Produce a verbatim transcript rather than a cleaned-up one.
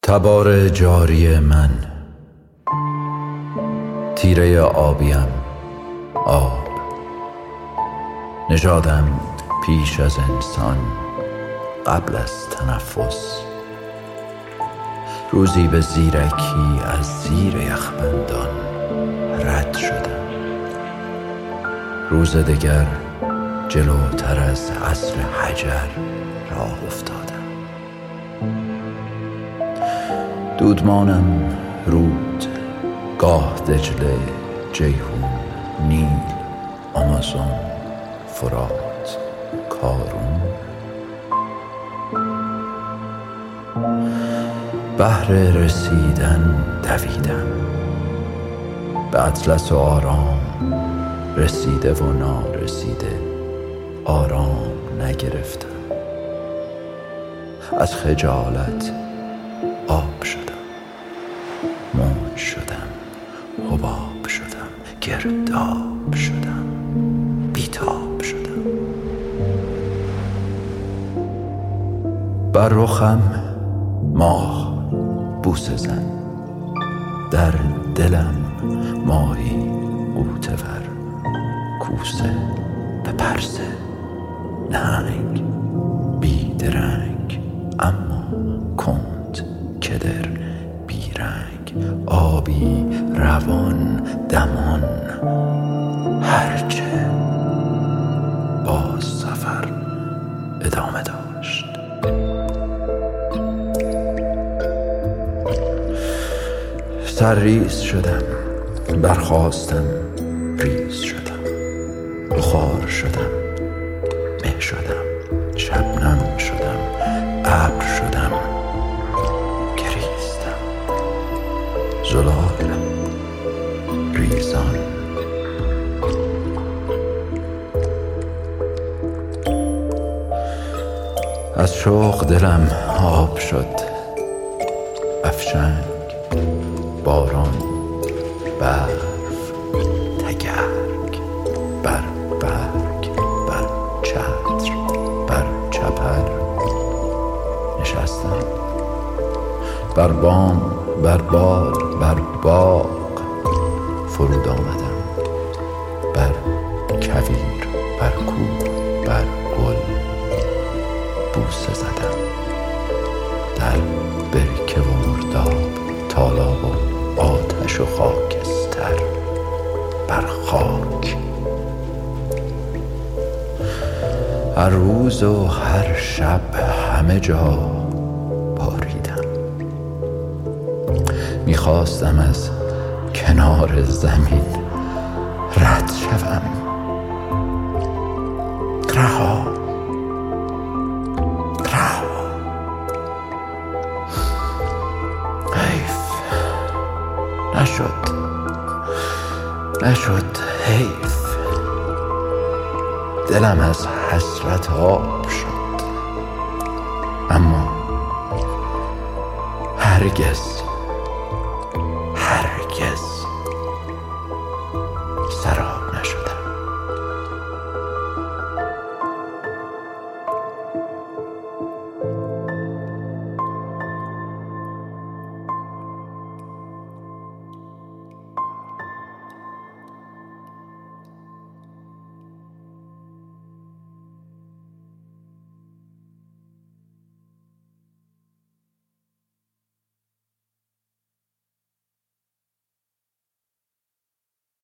تبار جاری من، تیره آبیم، آب نژادم پیش از انسان، قبل از تنفس. روزی به زیرکی از زیر یخبندان رد شدم، روز دگر جلوتر از عصر حجر راه افتادم. دودمانم رود، گاه دجله، جیهون، نیل، آمازون، فرات، کارون. بهر رسیدن دویدم، به اطلس و آرام، رسیده و نارسیده آرام نگرفتم. از خجالت آب شدم، موج شدم، حباب شدم، گرداب شدم، بیتاب شدم. بر رخم ماه بوسه زن، در دلم ماهی غوطه ور، کوسه به پرسه، نهنگ بیدرنگ اما کند، کدر بیرنگ، آبی روان دمان. هرچه باز سفر ادامه داشت. سرریز شدم، برخاستم، ریز شدم، بخار شدم، مه شدم، شبنم شدم، ابر شدم، گریستم، زلال ریزان. از شوق دلم آب شد، افشنگ، باران، برف، تگرگ، بر برگ، بر چتر، بر چپر نشستم. بر بام، بر بال، بر باغ فرود آمدم. بر کویر، بر کوه، بر گل بوسه زدم. در برکه و مرداب، تالاب و آتش و خاکستر، بر خاک. هر روز و هر شب همه جا باریدم. میخواستم از کنار زمین رد شوم. رها رها حیف نشد نشد حیف. دلم از حسرت آب شد، اما هرگز